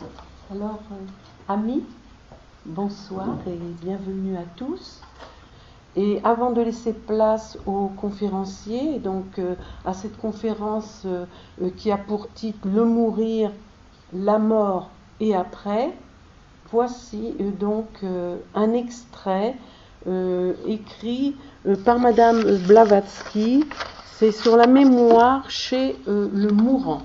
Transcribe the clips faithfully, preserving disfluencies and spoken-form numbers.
Alors, euh, amis, bonsoir et bienvenue à tous. Et avant de laisser place aux conférenciers, donc euh, à cette conférence euh, euh, qui a pour titre Le mourir, la mort et après, voici euh, donc euh, un extrait euh, écrit euh, par Madame Blavatsky. C'est sur la mémoire chez euh, le mourant.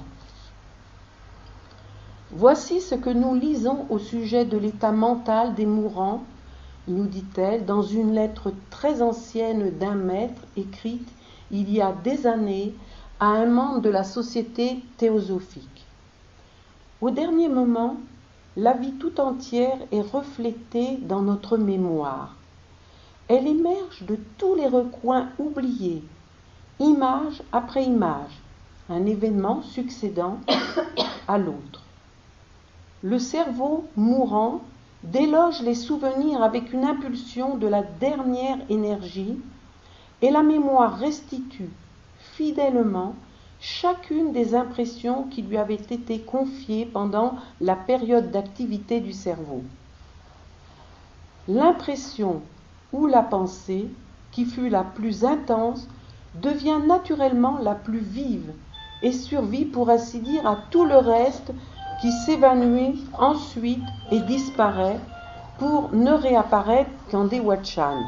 Voici ce que nous lisons au sujet de l'état mental des mourants, nous dit-elle, dans une lettre très ancienne d'un maître écrite il y a des années à un membre de la Société théosophique. Au dernier moment, la vie tout entière est reflétée dans notre mémoire. Elle émerge de tous les recoins oubliés, image après image, un événement succédant à l'autre. Le cerveau mourant déloge les souvenirs avec une impulsion de la dernière énergie et la mémoire restitue fidèlement chacune des impressions qui lui avaient été confiées pendant la période d'activité du cerveau. L'impression ou la pensée qui fut la plus intense devient naturellement la plus vive et survit pour ainsi dire à tout le reste qui s'évanouit ensuite et disparaît pour ne réapparaître qu'en Dewachan.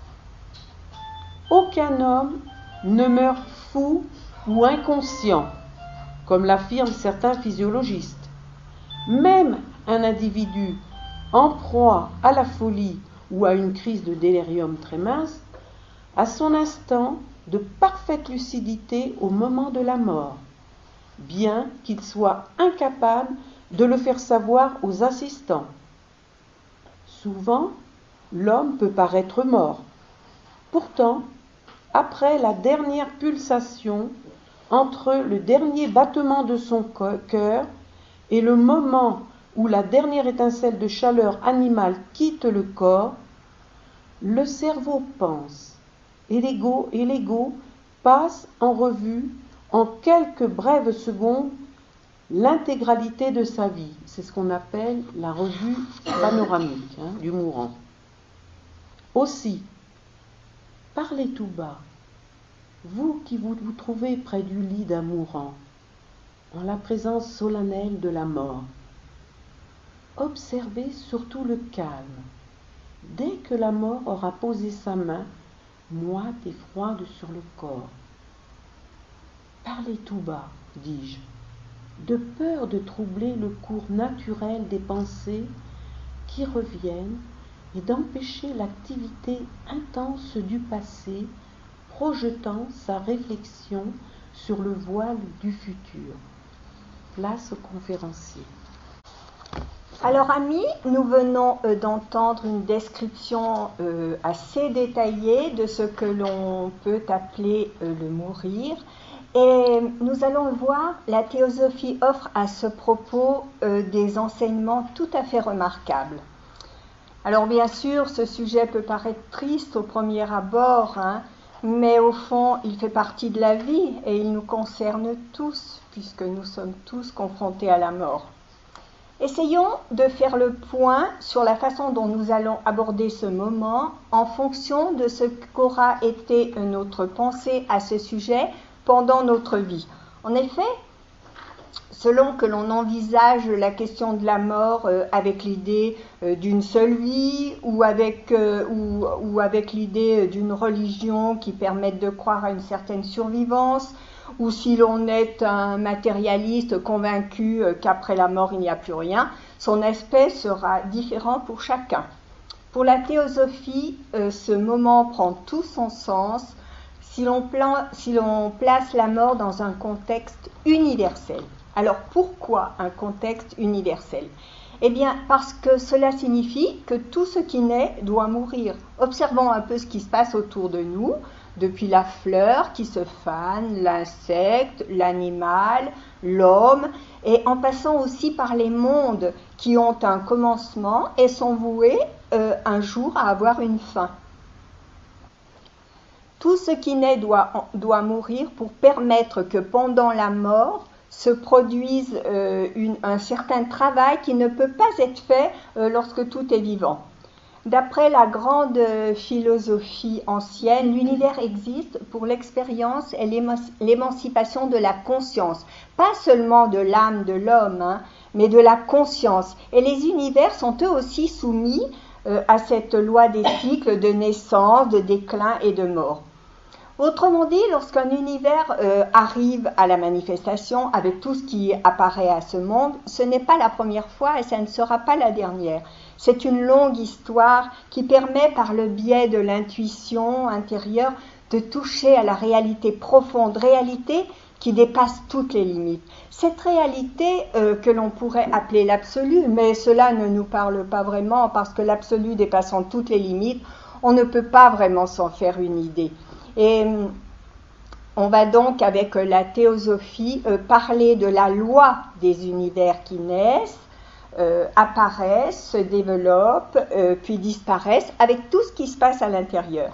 Aucun homme ne meurt fou ou inconscient, comme l'affirment certains physiologistes. Même un individu en proie à la folie ou à une crise de délirium très mince a son instant de parfaite lucidité au moment de la mort, bien qu'il soit incapable de le faire savoir aux assistants. Souvent, l'homme peut paraître mort. Pourtant, après la dernière pulsation, entre le dernier battement de son cœur et le moment où la dernière étincelle de chaleur animale quitte le corps, le cerveau pense et l'ego, et l'ego passe en revue en quelques brèves secondes l'intégralité de sa vie. C'est ce qu'on appelle la revue panoramique hein, du mourant. Aussi, parlez tout bas, vous qui vous, vous trouvez près du lit d'un mourant, en la présence solennelle de la mort. Observez surtout le calme. Dès que la mort aura posé sa main, moite et froide sur le corps. Parlez tout bas, dis-je, de peur de troubler le cours naturel des pensées qui reviennent et d'empêcher l'activité intense du passé projetant sa réflexion sur le voile du futur. Place au conférencier. Alors amis, nous venons euh, d'entendre une description euh, assez détaillée de ce que l'on peut appeler euh, le mourir. Et nous allons le voir, la théosophie offre à ce propos euh, des enseignements tout à fait remarquables. Alors bien sûr, ce sujet peut paraître triste au premier abord, hein, mais au fond, il fait partie de la vie et il nous concerne tous, puisque nous sommes tous confrontés à la mort. Essayons de faire le point sur la façon dont nous allons aborder ce moment en fonction de ce qu'aura été notre pensée à ce sujet pendant notre vie. En effet, selon que l'on envisage la question de la mort euh, avec l'idée euh, d'une seule vie ou avec, euh, ou, ou avec l'idée d'une religion qui permette de croire à une certaine survivance, ou si l'on est un matérialiste convaincu euh, qu'après la mort il n'y a plus rien, son aspect sera différent pour chacun. Pour la théosophie, euh, ce moment prend tout son sens si l'on, plan, si l'on place la mort dans un contexte universel. Alors pourquoi un contexte universel ? Eh bien parce que cela signifie que tout ce qui naît doit mourir. Observons un peu ce qui se passe autour de nous, depuis la fleur qui se fane, l'insecte, l'animal, l'homme, et en passant aussi par les mondes qui ont un commencement et sont voués euh, un jour à avoir une fin. Tout ce qui naît doit, doit mourir pour permettre que pendant la mort, se produise euh, une, un certain travail qui ne peut pas être fait euh, lorsque tout est vivant. D'après la grande philosophie ancienne, l'univers existe pour l'expérience et l'émancipation de la conscience, pas seulement de l'âme de l'homme, hein, mais de la conscience. Et les univers sont eux aussi soumis euh, à cette loi des cycles de naissance, de déclin et de mort. Autrement dit, lorsqu'un univers euh, arrive à la manifestation avec tout ce qui apparaît à ce monde, ce n'est pas la première fois et ça ne sera pas la dernière. C'est une longue histoire qui permet par le biais de l'intuition intérieure de toucher à la réalité profonde, réalité qui dépasse toutes les limites. Cette réalité euh, que l'on pourrait appeler l'absolu, mais cela ne nous parle pas vraiment parce que l'absolu dépassant toutes les limites, on ne peut pas vraiment s'en faire une idée. Et on va donc, avec la théosophie, euh, parler de la loi des univers qui naissent, euh, apparaissent, se développent, euh, puis disparaissent, avec tout ce qui se passe à l'intérieur.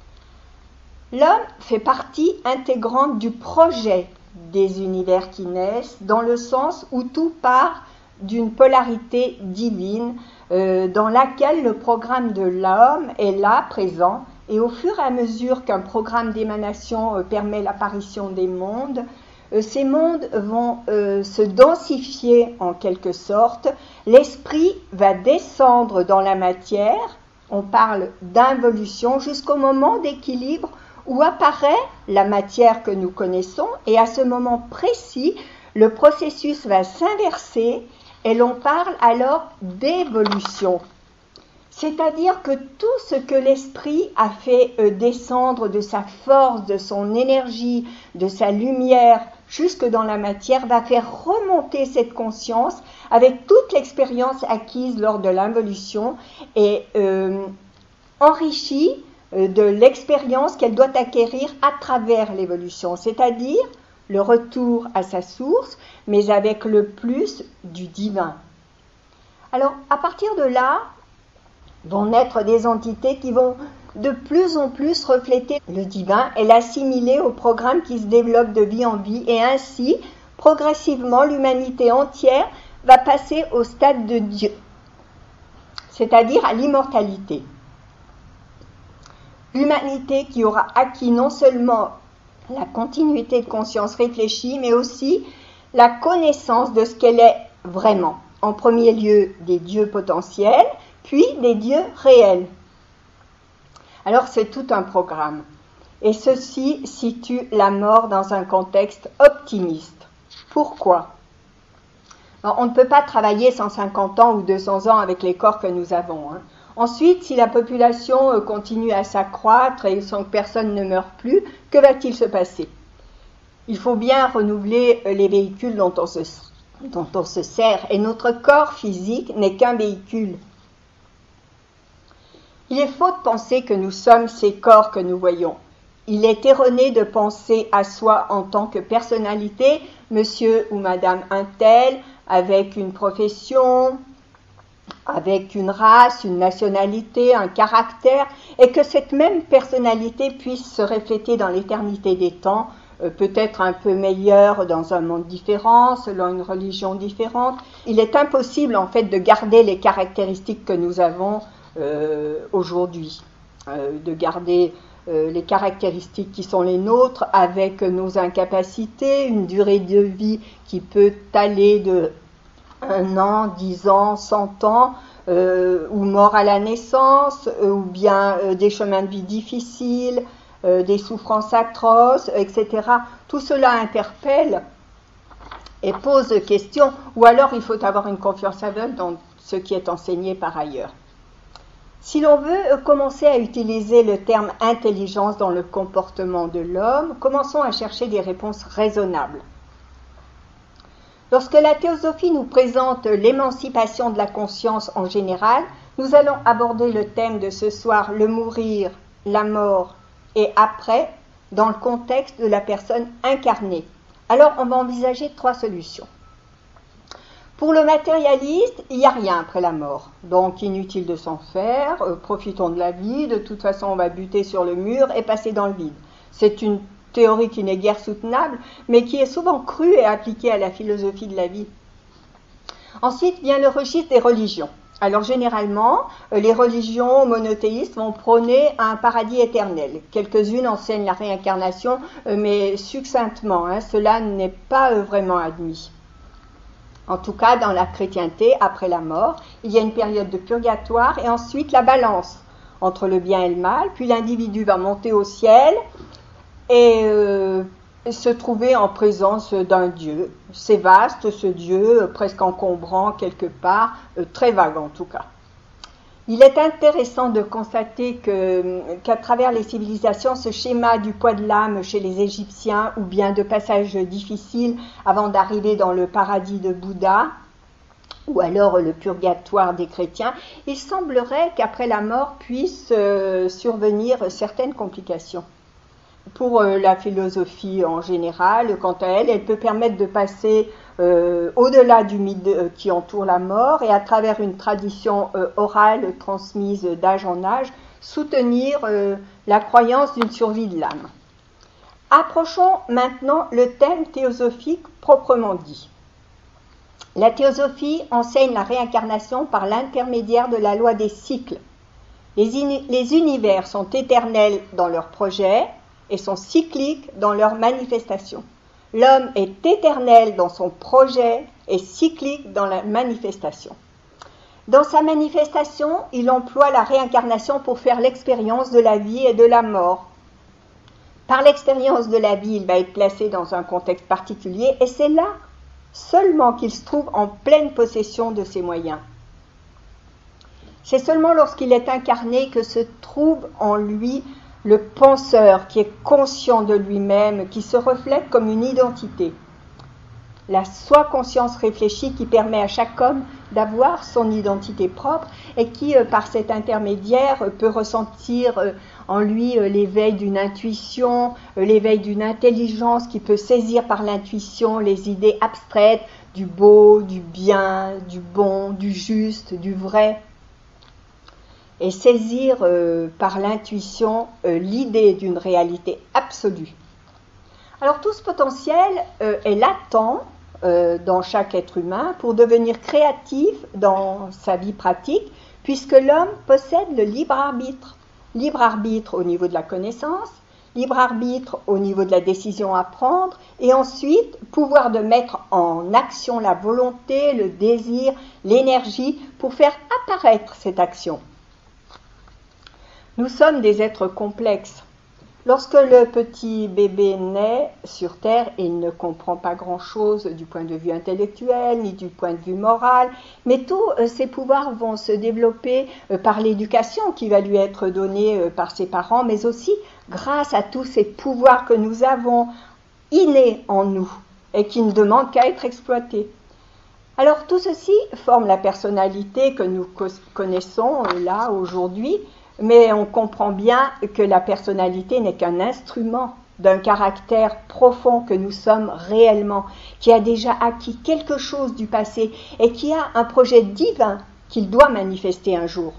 L'homme fait partie intégrante du projet des univers qui naissent, dans le sens où tout part d'une polarité divine, euh, dans laquelle le programme de l'homme est là, présent. Et au fur et à mesure qu'un programme d'émanation euh, permet l'apparition des mondes, euh, ces mondes vont euh, se densifier en quelque sorte. L'esprit va descendre dans la matière, on parle d'involution, jusqu'au moment d'équilibre où apparaît la matière que nous connaissons. Et à ce moment précis, le processus va s'inverser et l'on parle alors d'évolution. C'est-à-dire que tout ce que l'esprit a fait euh, descendre de sa force, de son énergie, de sa lumière, jusque dans la matière, va faire remonter cette conscience avec toute l'expérience acquise lors de l'involution et euh, enrichie euh, de l'expérience qu'elle doit acquérir à travers l'évolution, c'est-à-dire le retour à sa source, mais avec le plus du divin. Alors, à partir de là, vont naître des entités qui vont de plus en plus refléter le divin et l'assimiler au programme qui se développe de vie en vie, et ainsi, progressivement, l'humanité entière va passer au stade de Dieu, c'est-à-dire à l'immortalité. L'humanité qui aura acquis non seulement la continuité de conscience réfléchie, mais aussi la connaissance de ce qu'elle est vraiment. En premier lieu, des dieux potentiels, puis des dieux réels. Alors c'est tout un programme. Et ceci situe la mort dans un contexte optimiste. Pourquoi ? Alors, on ne peut pas travailler cent cinquante ans ou deux cents ans avec les corps que nous avons. Hein. Ensuite, si la population continue à s'accroître et sans que personne ne meure plus, que va-t-il se passer ? Il faut bien renouveler les véhicules dont on se, dont on se sert. Et notre corps physique n'est qu'un véhicule. Il est faux de penser que nous sommes ces corps que nous voyons. Il est erroné de penser à soi en tant que personnalité, monsieur ou madame un tel, avec une profession, avec une race, une nationalité, un caractère, et que cette même personnalité puisse se refléter dans l'éternité des temps, euh, peut-être un peu meilleure dans un monde différent, selon une religion différente. Il est impossible en fait de garder les caractéristiques que nous avons Euh, aujourd'hui, euh, de garder euh, les caractéristiques qui sont les nôtres avec nos incapacités, une durée de vie qui peut aller de un an, dix ans, cent ans, euh, ou mort à la naissance, euh, ou bien euh, des chemins de vie difficiles, euh, des souffrances atroces, et cetera. Tout cela interpelle et pose question, ou alors il faut avoir une confiance aveugle dans ce qui est enseigné par ailleurs. Si l'on veut commencer à utiliser le terme intelligence dans le comportement de l'homme, commençons à chercher des réponses raisonnables. Lorsque la théosophie nous présente l'émancipation de la conscience en général, nous allons aborder le thème de ce soir, le mourir, la mort et après, dans le contexte de la personne incarnée. Alors, on va envisager trois solutions. Pour le matérialiste, il n'y a rien après la mort, donc inutile de s'en faire, euh, profitons de la vie, de toute façon on va buter sur le mur et passer dans le vide. C'est une théorie qui n'est guère soutenable, mais qui est souvent crue et appliquée à la philosophie de la vie. Ensuite vient le registre des religions. Alors généralement, les religions monothéistes vont prôner un paradis éternel. Quelques-unes enseignent la réincarnation, mais succinctement, hein, cela n'est pas vraiment admis. En tout cas, dans la chrétienté, après la mort, il y a une période de purgatoire et ensuite la balance entre le bien et le mal, puis l'individu va monter au ciel et euh, se trouver en présence d'un Dieu. C'est vaste ce Dieu, presque encombrant quelque part, euh, très vague en tout cas. Il est intéressant de constater que, qu'à travers les civilisations, ce schéma du poids de l'âme chez les Égyptiens, ou bien de passages difficiles avant d'arriver dans le paradis de Bouddha, ou alors le purgatoire des chrétiens, il semblerait qu'après la mort puissent euh, survenir certaines complications. Pour euh, la philosophie en général, quant à elle, elle peut permettre de passer euh, au-delà du mythe de, euh, qui entoure la mort et à travers une tradition euh, orale transmise d'âge en âge, soutenir euh, la croyance d'une survie de l'âme. Approchons maintenant le thème théosophique proprement dit. La théosophie enseigne la réincarnation par l'intermédiaire de la loi des cycles. Les, in- les univers sont éternels dans leurs projets et sont cycliques dans leurs manifestations. L'homme est éternel dans son projet et cyclique dans la manifestation. Dans sa manifestation, il emploie la réincarnation pour faire l'expérience de la vie et de la mort. Par l'expérience de la vie, il va être placé dans un contexte particulier et c'est là seulement qu'il se trouve en pleine possession de ses moyens. C'est seulement lorsqu'il est incarné que se trouve en lui le penseur qui est conscient de lui-même, qui se reflète comme une identité. La soi-conscience réfléchie qui permet à chaque homme d'avoir son identité propre et qui, par cet intermédiaire, peut ressentir en lui l'éveil d'une intuition, l'éveil d'une intelligence qui peut saisir par l'intuition les idées abstraites du beau, du bien, du bon, du juste, du vrai. Et saisir euh, par l'intuition euh, l'idée d'une réalité absolue. Alors tout ce potentiel euh, est latent euh, dans chaque être humain pour devenir créatif dans sa vie pratique, puisque l'homme possède le libre arbitre. Libre arbitre au niveau de la connaissance, libre arbitre au niveau de la décision à prendre, et ensuite pouvoir de mettre en action la volonté, le désir, l'énergie pour faire apparaître cette action. Nous sommes des êtres complexes. Lorsque le petit bébé naît sur Terre, il ne comprend pas grand-chose du point de vue intellectuel, ni du point de vue moral, mais tous ses pouvoirs vont se développer par l'éducation qui va lui être donnée par ses parents, mais aussi grâce à tous ces pouvoirs que nous avons innés en nous et qui ne demandent qu'à être exploités. Alors tout ceci forme la personnalité que nous connaissons là aujourd'hui, mais on comprend bien que la personnalité n'est qu'un instrument d'un caractère profond que nous sommes réellement, qui a déjà acquis quelque chose du passé et qui a un projet divin qu'il doit manifester un jour.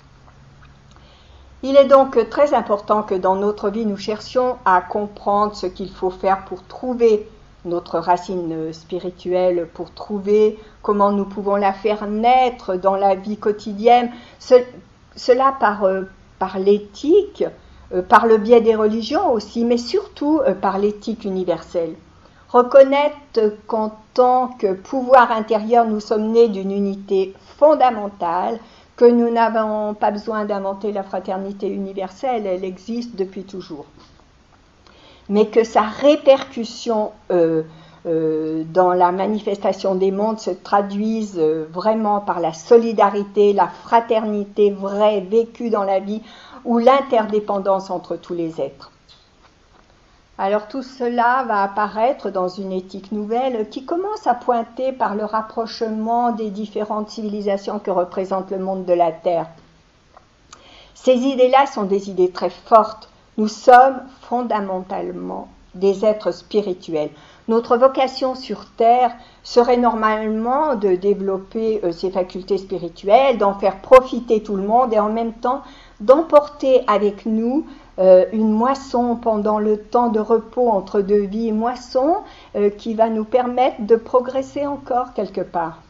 Il est donc très important que dans notre vie, nous cherchions à comprendre ce qu'il faut faire pour trouver notre racine spirituelle, pour trouver comment nous pouvons la faire naître dans la vie quotidienne. Ce, Cela par, euh, par l'éthique, euh, par le biais des religions aussi, mais surtout euh, par l'éthique universelle. Reconnaître qu'en tant que pouvoir intérieur, nous sommes nés d'une unité fondamentale, que nous n'avons pas besoin d'inventer la fraternité universelle, elle existe depuis toujours. Mais que sa répercussion euh, Euh, dans la manifestation des mondes se traduisent euh, vraiment par la solidarité, la fraternité vraie vécue dans la vie ou l'interdépendance entre tous les êtres. Alors tout cela va apparaître dans une éthique nouvelle qui commence à pointer par le rapprochement des différentes civilisations que représente le monde de la Terre. Ces idées-là sont des idées très fortes. Nous sommes fondamentalement des êtres spirituels. Notre vocation sur Terre serait normalement de développer euh, ces facultés spirituelles, d'en faire profiter tout le monde et en même temps d'emporter avec nous euh, une moisson pendant le temps de repos entre deux vies, moisson euh, qui va nous permettre de progresser encore quelque part.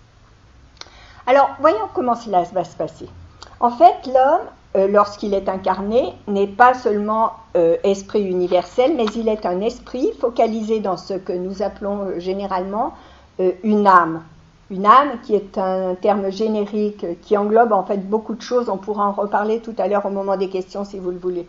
Alors, voyons comment cela va se passer. En fait, l'homme, euh, lorsqu'il est incarné, n'est pas seulement euh, esprit universel, mais il est un esprit focalisé dans ce que nous appelons euh, généralement euh, une âme. Une âme qui est un terme générique qui englobe en fait beaucoup de choses. On pourra en reparler tout à l'heure au moment des questions si vous le voulez.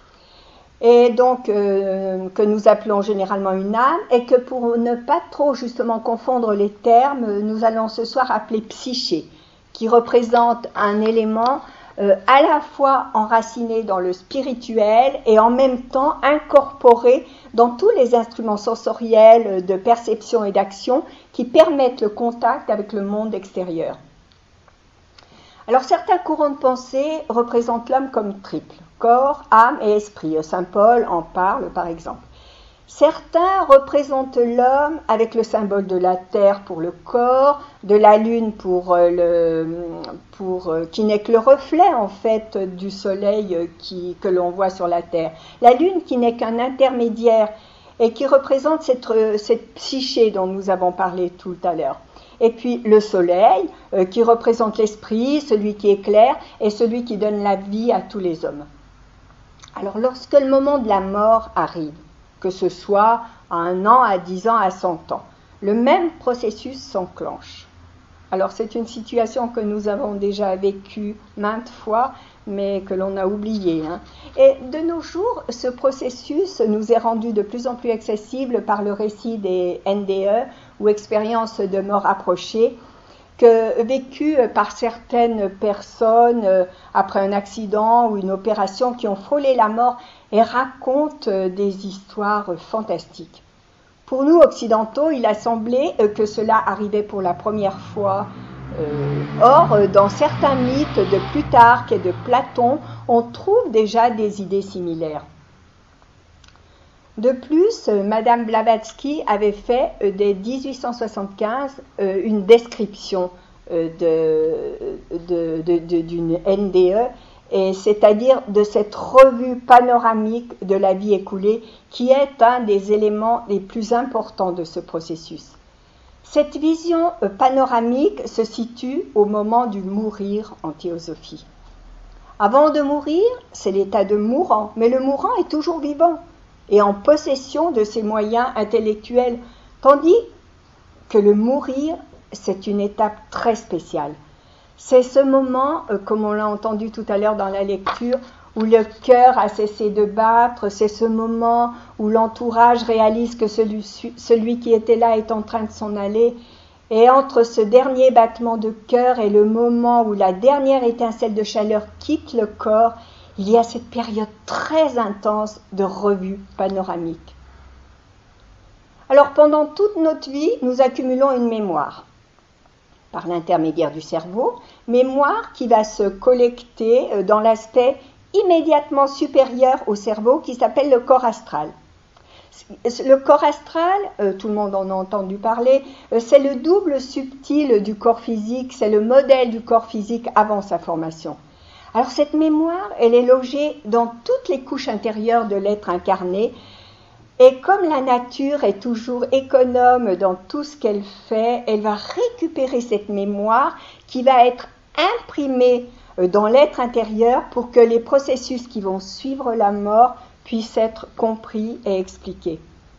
Et donc, euh, que nous appelons généralement une âme, et que pour ne pas trop justement confondre les termes, nous allons ce soir appeler psyché, qui représente un élément euh, à la fois enraciné dans le spirituel et en même temps incorporé dans tous les instruments sensoriels de perception et d'action qui permettent le contact avec le monde extérieur. Alors certains courants de pensée représentent l'homme comme triple, corps, âme et esprit. Saint Paul en parle par exemple. Certains représentent l'homme avec le symbole de la terre pour le corps, de la lune pour le, pour, qui n'est que le reflet en fait du soleil qui, que l'on voit sur la terre. La lune qui n'est qu'un intermédiaire et qui représente cette, cette psyché dont nous avons parlé tout à l'heure. Et puis le soleil euh, qui représente l'esprit, celui qui éclaire et celui qui donne la vie à tous les hommes. Alors lorsque le moment de la mort arrive, que ce soit à un an, à dix ans, à cent ans, le même processus s'enclenche. Alors c'est une situation que nous avons déjà vécue maintes fois, mais que l'on a oubliée. Hein. Et de nos jours, ce processus nous est rendu de plus en plus accessible par le récit des N D E, ou expériences de mort approchée, que vécues par certaines personnes après un accident ou une opération qui ont frôlé la mort et racontent des histoires fantastiques. Pour nous occidentaux, il a semblé que cela arrivait pour la première fois. Euh, or, dans certains mythes de Plutarque et de Platon, on trouve déjà des idées similaires. De plus, Madame Blavatsky avait fait euh, dès dix-huit cent soixante-quinze euh, une description euh, de, de, de, de, d'une N D E, et c'est-à-dire de cette revue panoramique de la vie écoulée qui est un des éléments les plus importants de ce processus. Cette vision euh, panoramique se situe au moment du mourir en théosophie. Avant de mourir, c'est l'état de mourant, mais le mourant est toujours vivant et en possession de ses moyens intellectuels, tandis que le mourir, c'est une étape très spéciale. C'est ce moment, euh, comme on l'a entendu tout à l'heure dans la lecture, où le cœur a cessé de battre, c'est ce moment où l'entourage réalise que celui, celui qui était là est en train de s'en aller, et entre ce dernier battement de cœur et le moment où la dernière étincelle de chaleur quitte le corps, il y a cette période très intense de revue panoramique. Alors pendant toute notre vie, nous accumulons une mémoire, par l'intermédiaire du cerveau, mémoire qui va se collecter dans l'aspect immédiatement supérieur au cerveau qui s'appelle le corps astral. Le corps astral, euh, tout le monde en a entendu parler, euh, c'est le double subtil du corps physique, c'est le modèle du corps physique avant sa formation. Alors cette mémoire, elle est logée dans toutes les couches intérieures de l'être incarné, et comme la nature est toujours économe dans tout ce qu'elle fait, elle va récupérer cette mémoire qui va être imprimée dans l'être intérieur pour que les processus qui vont suivre la mort puissent être compris et expliqués.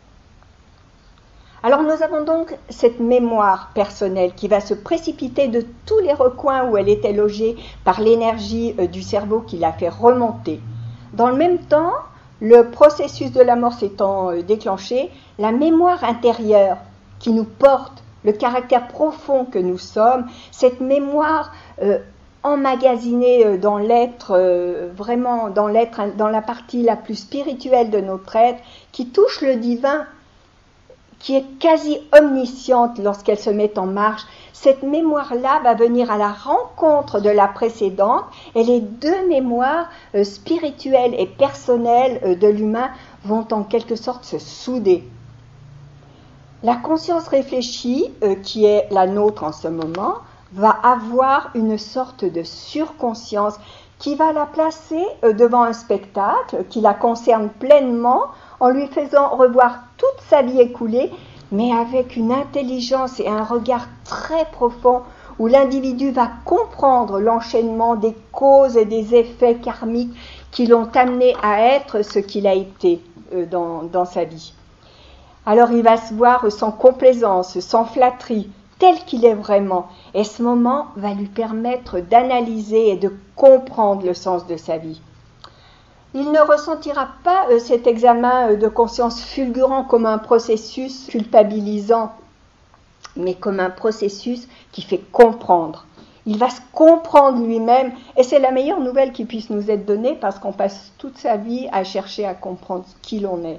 Alors nous avons donc cette mémoire personnelle qui va se précipiter de tous les recoins où elle était logée par l'énergie du cerveau qui l'a fait remonter. Dans le même temps, le processus de la mort s'étant déclenché, la mémoire intérieure qui nous porte, le caractère profond que nous sommes, cette mémoire euh, emmagasinée dans l'être, euh, vraiment dans l'être, dans la partie la plus spirituelle de notre être, qui touche le divin, qui est quasi omnisciente lorsqu'elle se met en marche, cette mémoire-là va venir à la rencontre de la précédente et les deux mémoires euh, spirituelles et personnelles euh, de l'humain vont en quelque sorte se souder. La conscience réfléchie, euh, qui est la nôtre en ce moment, va avoir une sorte de surconscience qui va la placer devant un spectacle qui la concerne pleinement en lui faisant revoir toute sa vie écoulée, mais avec une intelligence et un regard très profond où l'individu va comprendre l'enchaînement des causes et des effets karmiques qui l'ont amené à être ce qu'il a été dans, dans sa vie. Alors il va se voir sans complaisance, sans flatterie, tel qu'il est vraiment. Et ce moment va lui permettre d'analyser et de comprendre le sens de sa vie. Il ne ressentira pas euh, cet examen de conscience fulgurant comme un processus culpabilisant, mais comme un processus qui fait comprendre. Il va se comprendre lui-même, et c'est la meilleure nouvelle qui puisse nous être donnée, parce qu'on passe toute sa vie à chercher à comprendre qui l'on est.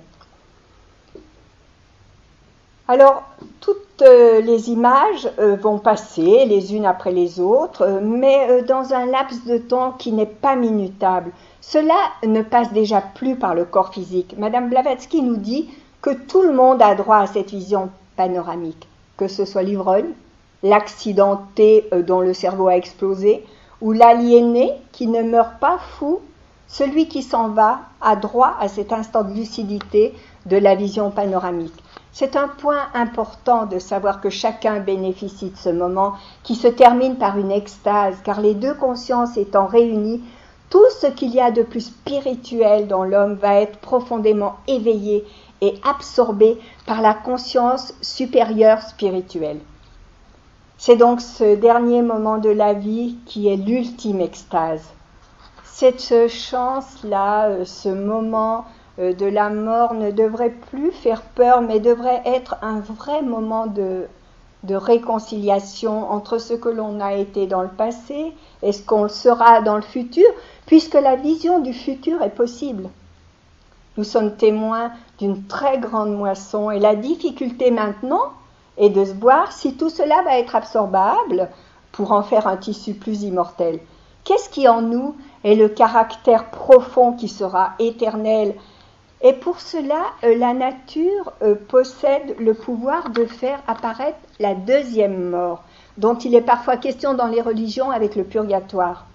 Alors, toutes euh, les images euh, vont passer les unes après les autres, euh, mais euh, dans un laps de temps qui n'est pas minutable. Cela ne passe déjà plus par le corps physique. Madame Blavatsky nous dit que tout le monde a droit à cette vision panoramique, que ce soit l'ivrogne, l'accidenté euh, dont le cerveau a explosé, ou l'aliéné qui ne meurt pas fou. Celui qui s'en va a droit à cet instant de lucidité de la vision panoramique. C'est un point important de savoir que chacun bénéficie de ce moment qui se termine par une extase, car les deux consciences étant réunies, tout ce qu'il y a de plus spirituel dans l'homme va être profondément éveillé et absorbé par la conscience supérieure spirituelle. C'est donc ce dernier moment de la vie qui est l'ultime extase. Cette chance-là, ce moment de la mort ne devrait plus faire peur, mais devrait être un vrai moment de, de réconciliation entre ce que l'on a été dans le passé et ce qu'on sera dans le futur, puisque la vision du futur est possible. Nous sommes témoins d'une très grande moisson, et la difficulté maintenant est de se voir si tout cela va être absorbable pour en faire un tissu plus immortel. Qu'est-ce qui en nous est le caractère profond qui sera éternel? Et pour cela, la nature possède le pouvoir de faire apparaître la deuxième mort, dont il est parfois question dans les religions avec le purgatoire.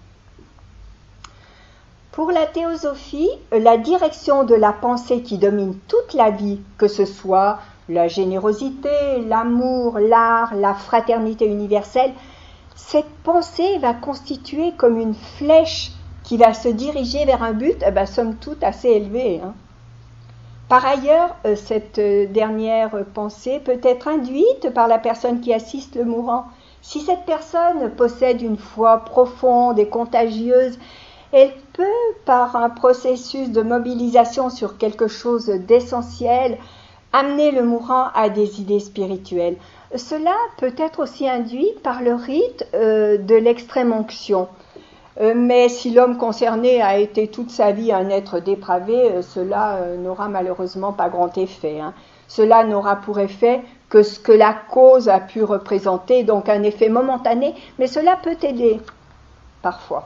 Pour la théosophie, la direction de la pensée qui domine toute la vie, que ce soit la générosité, l'amour, l'art, la fraternité universelle, cette pensée va constituer comme une flèche qui va se diriger vers un but, eh ben, somme toute assez élevé, hein. Par ailleurs, cette dernière pensée peut être induite par la personne qui assiste le mourant. Si cette personne possède une foi profonde et contagieuse, elle peut, par un processus de mobilisation sur quelque chose d'essentiel, amener le mourant à des idées spirituelles. Cela peut être aussi induit par le rite euh, de l'extrême-onction. Euh, mais si l'homme concerné a été toute sa vie un être dépravé, euh, cela euh, n'aura malheureusement pas grand effet, hein. Cela n'aura pour effet que ce que la cause a pu représenter, donc un effet momentané, mais cela peut aider parfois.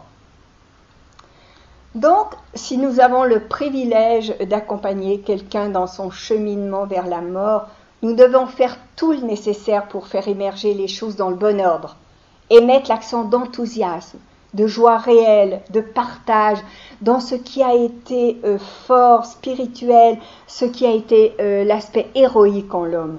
Donc, si nous avons le privilège d'accompagner quelqu'un dans son cheminement vers la mort, nous devons faire tout le nécessaire pour faire émerger les choses dans le bon ordre et mettre l'accent d'enthousiasme, de joie réelle, de partage, dans ce qui a été euh, fort, spirituel, ce qui a été euh, l'aspect héroïque en l'homme.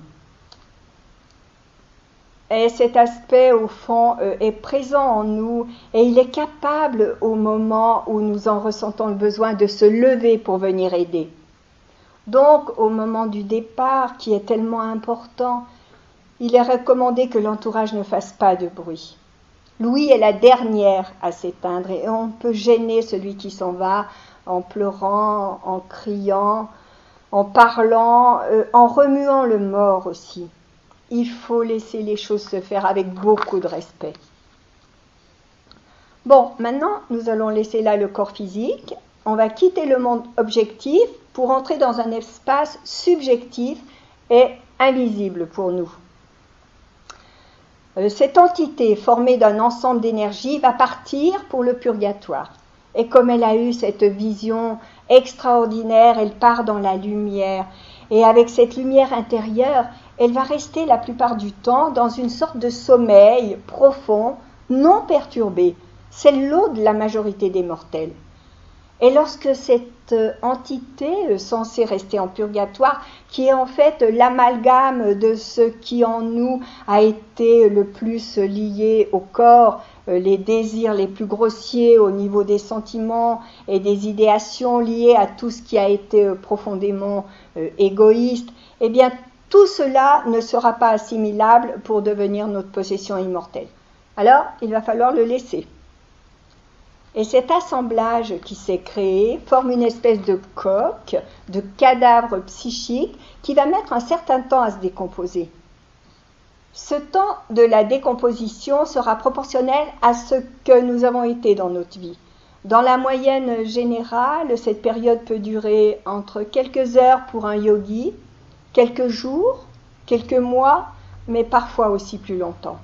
Et cet aspect, au fond, euh, est présent en nous, et il est capable, au moment où nous en ressentons le besoin, de se lever pour venir aider. Donc, au moment du départ, qui est tellement important, il est recommandé que l'entourage ne fasse pas de bruit. L'ouïe est la dernière à s'éteindre, et on peut gêner celui qui s'en va en pleurant, en criant, en parlant, euh, en remuant le mort aussi. Il faut laisser les choses se faire avec beaucoup de respect. Bon, maintenant, nous allons laisser là le corps physique. On va quitter le monde objectif pour entrer dans un espace subjectif et invisible pour nous. Cette entité formée d'un ensemble d'énergie va partir pour le purgatoire. Et comme elle a eu cette vision extraordinaire, elle part dans la lumière. Et avec cette lumière intérieure, elle va rester la plupart du temps dans une sorte de sommeil profond, non perturbé. c'est l'eau de la majorité des mortels. Et lorsque cette entité censée rester en purgatoire, qui est en fait l'amalgame de ce qui en nous a été le plus lié au corps, les désirs les plus grossiers au niveau des sentiments et des idéations liées à tout ce qui a été profondément égoïste, eh bien tout cela ne sera pas assimilable pour devenir notre possession immortelle. Alors, il va falloir le laisser. Et cet assemblage qui s'est créé forme une espèce de coque, de cadavre psychique qui va mettre un certain temps à se décomposer. Ce temps de la décomposition sera proportionnel à ce que nous avons été dans notre vie. Dans la moyenne générale, cette période peut durer entre quelques heures pour un yogi, quelques jours, quelques mois, mais parfois aussi plus longtemps.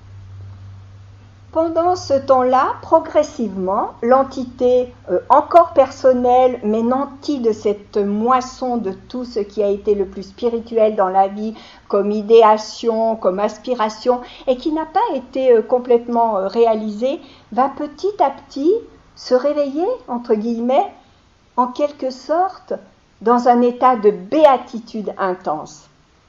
Pendant ce temps-là, progressivement, l'entité euh, encore personnelle, mais nantie de cette moisson de tout ce qui a été le plus spirituel dans la vie, comme idéation, comme aspiration, et qui n'a pas été euh, complètement euh, réalisée, va petit à petit se réveiller, entre guillemets, en quelque sorte, dans un état de béatitude intense.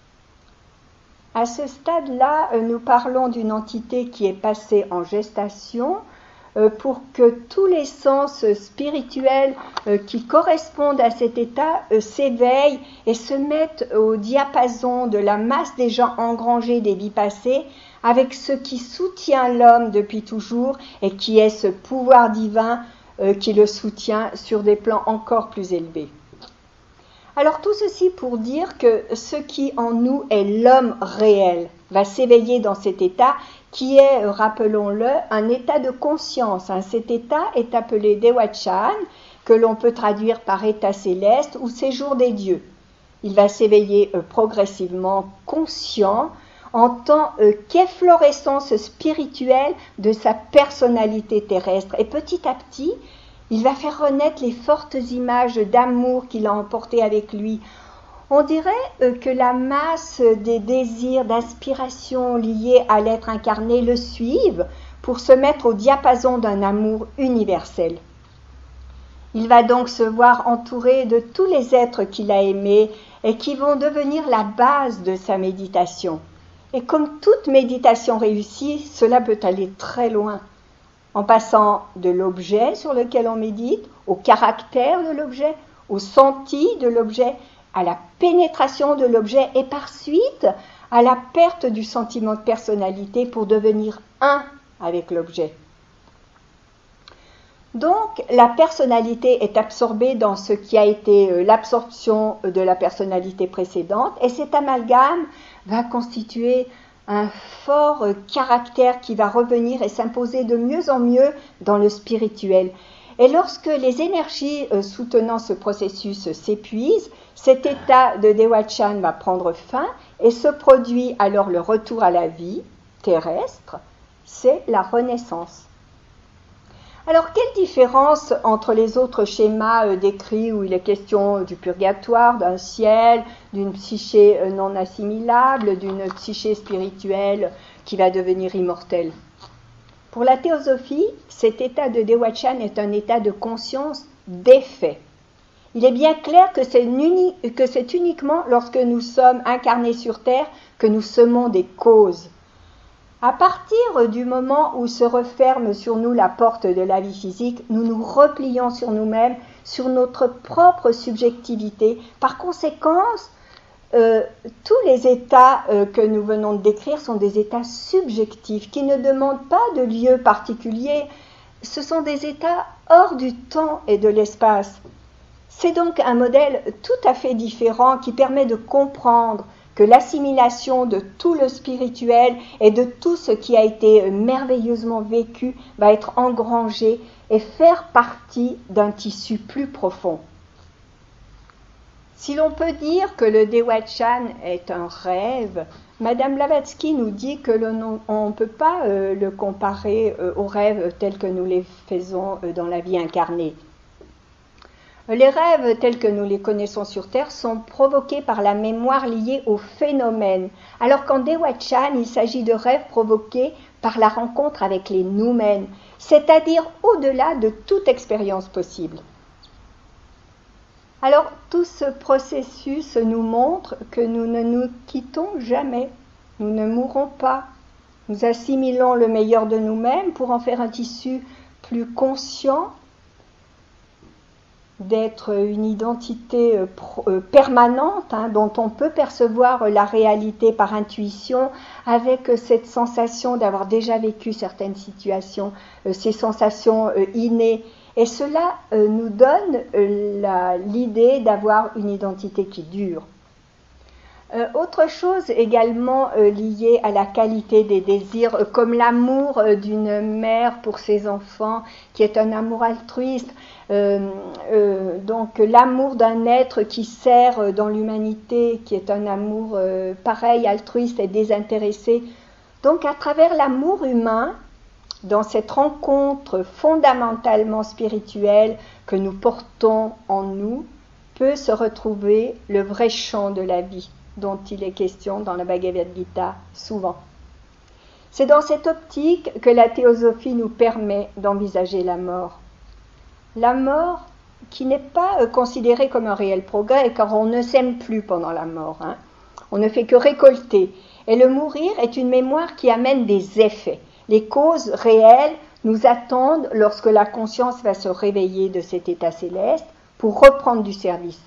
À ce stade-là, nous parlons d'une entité qui est passée en gestation pour que tous les sens spirituels qui correspondent à cet état s'éveillent et se mettent au diapason de la masse des gens engrangés des vies passées avec ce qui soutient l'homme depuis toujours et qui est ce pouvoir divin qui le soutient sur des plans encore plus élevés. Alors tout ceci pour dire que ce qui en nous est l'homme réel va s'éveiller dans cet état qui est, rappelons-le, un état de conscience. Cet état est appelé Dewachan, que l'on peut traduire par état céleste ou séjour des dieux. Il va s'éveiller progressivement conscient en tant qu'efflorescence spirituelle de sa personnalité terrestre. Et petit à petit, il va faire renaître les fortes images d'amour qu'il a emportées avec lui. On dirait que la masse des désirs, d'aspiration liés à l'être incarné le suivent pour se mettre au diapason d'un amour universel. Il va donc se voir entouré de tous les êtres qu'il a aimés et qui vont devenir la base de sa méditation. Et comme toute méditation réussie, cela peut aller très loin, en passant de l'objet sur lequel on médite, au caractère de l'objet, au senti de l'objet, à la pénétration de l'objet et par suite à la perte du sentiment de personnalité pour devenir un avec l'objet. Donc, la personnalité est absorbée dans ce qui a été l'absorption de la personnalité précédente et cet amalgame va constituer un fort caractère qui va revenir et s'imposer de mieux en mieux dans le spirituel. Et lorsque les énergies soutenant ce processus s'épuisent, cet état de Dewachan va prendre fin et se produit alors le retour à la vie terrestre, c'est la renaissance. Alors, quelle différence entre les autres schémas décrits où il est question du purgatoire, d'un ciel, d'une psyché non assimilable, d'une psyché spirituelle qui va devenir immortelle? Pour la théosophie, cet état de Dewachan est un état de conscience d'effet. Il est bien clair que c'est, uni- que c'est uniquement lorsque nous sommes incarnés sur Terre que nous semons des causes. À partir du moment où se referme sur nous la porte de la vie physique, nous nous replions sur nous-mêmes, sur notre propre subjectivité. Par conséquent, euh, tous les états euh, que nous venons de décrire sont des états subjectifs qui ne demandent pas de lieu particulier. Ce sont des états hors du temps et de l'espace. C'est donc un modèle tout à fait différent qui permet de comprendre que l'assimilation de tout le spirituel et de tout ce qui a été merveilleusement vécu va être engrangé et faire partie d'un tissu plus profond. Si l'on peut dire que le Dewachan est un rêve, Madame Blavatsky nous dit que l'on ne peut pas euh, le comparer euh, aux rêves tels que nous les faisons euh, dans la vie incarnée. Les rêves tels que nous les connaissons sur Terre sont provoqués par la mémoire liée au phénomène, alors qu'en Dewachan, il s'agit de rêves provoqués par la rencontre avec les noumens, c'est-à-dire au-delà de toute expérience possible. Alors, tout ce processus nous montre que nous ne nous quittons jamais, nous ne mourrons pas. Nous assimilons le meilleur de nous-mêmes pour en faire un tissu plus conscient, d'être une identité euh, pro, euh, permanente, hein, dont on peut percevoir la réalité par intuition, avec euh, cette sensation d'avoir déjà vécu certaines situations, euh, ces sensations euh, innées. Et cela euh, nous donne euh, la, l'idée d'avoir une identité qui dure. Euh, autre chose également euh, liée à la qualité des désirs, euh, comme l'amour euh, d'une mère pour ses enfants, qui est un amour altruiste, euh, euh, donc l'amour d'un être qui sert euh, dans l'humanité, qui est un amour euh, pareil, altruiste et désintéressé. Donc à travers l'amour humain, dans cette rencontre fondamentalement spirituelle que nous portons en nous, peut se retrouver le vrai champ de la vie, dont il est question dans la Bhagavad Gita souvent. C'est dans cette optique que la théosophie nous permet d'envisager la mort. La mort qui n'est pas considérée comme un réel progrès, car on ne sème plus pendant la mort, hein. On ne fait que récolter. Et le mourir est une mémoire qui amène des effets. Les causes réelles nous attendent lorsque la conscience va se réveiller de cet état céleste pour reprendre du service.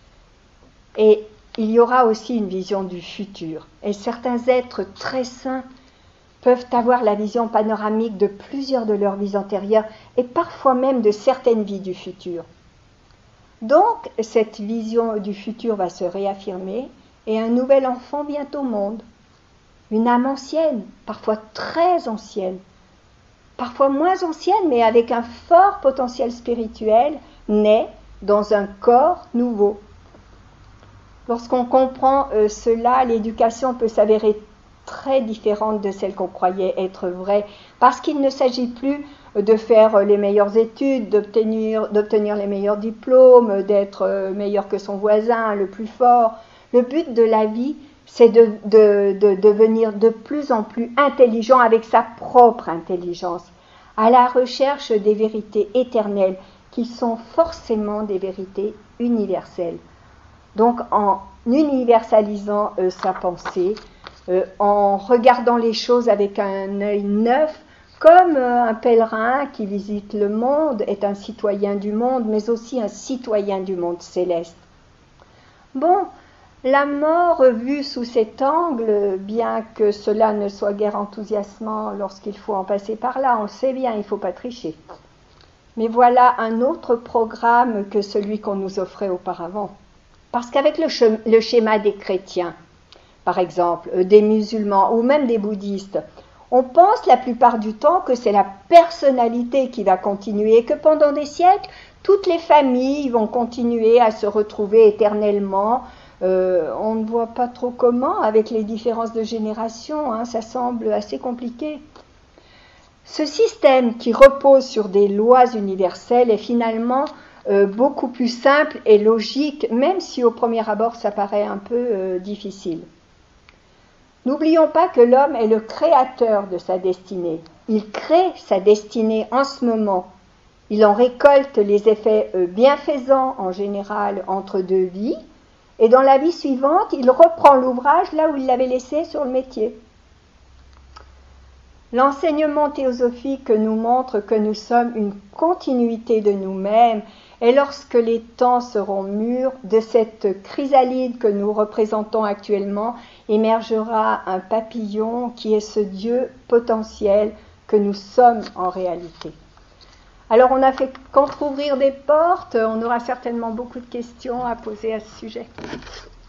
Et il y aura aussi une vision du futur. Et certains êtres très saints peuvent avoir la vision panoramique de plusieurs de leurs vies antérieures et parfois même de certaines vies du futur. Donc, cette vision du futur va se réaffirmer et un nouvel enfant vient au monde. Une âme ancienne, parfois très ancienne, parfois moins ancienne, mais avec un fort potentiel spirituel, naît dans un corps nouveau. Lorsqu'on comprend euh, cela, l'éducation peut s'avérer très différente de celle qu'on croyait être vraie, parce qu'il ne s'agit plus de faire les meilleures études, d'obtenir, d'obtenir les meilleurs diplômes, d'être euh, meilleur que son voisin, le plus fort. Le but de la vie, c'est de, de, de devenir de plus en plus intelligent avec sa propre intelligence, à la recherche des vérités éternelles, qui sont forcément des vérités universelles. Donc, en universalisant euh, sa pensée, euh, en regardant les choses avec un œil neuf, comme euh, un pèlerin qui visite le monde est un citoyen du monde, mais aussi un citoyen du monde céleste. Bon, la mort vue sous cet angle, bien que cela ne soit guère enthousiasmant lorsqu'il faut en passer par là, on le sait bien, il ne faut pas tricher. Mais voilà un autre programme que celui qu'on nous offrait auparavant. Parce qu'avec le, ch- le schéma des chrétiens, par exemple, euh, des musulmans ou même des bouddhistes, on pense la plupart du temps que c'est la personnalité qui va continuer et que pendant des siècles, toutes les familles vont continuer à se retrouver éternellement. Euh, on ne voit pas trop comment avec les différences de génération, hein, ça semble assez compliqué. Ce système qui repose sur des lois universelles est finalement euh, beaucoup plus simple et logique, même si au premier abord ça paraît un peu euh, difficile. N'oublions pas que l'homme est le créateur de sa destinée. Il crée sa destinée en ce moment. Il en récolte les effets euh, bienfaisants en général entre deux vies, et dans la vie suivante, il reprend l'ouvrage là où il l'avait laissé sur le métier. L'enseignement théosophique nous montre que nous sommes une continuité de nous-mêmes, et lorsque les temps seront mûrs, de cette chrysalide que nous représentons actuellement, émergera un papillon qui est ce Dieu potentiel que nous sommes en réalité. Alors on a fait qu'entrouvrir des portes, on aura certainement beaucoup de questions à poser à ce sujet.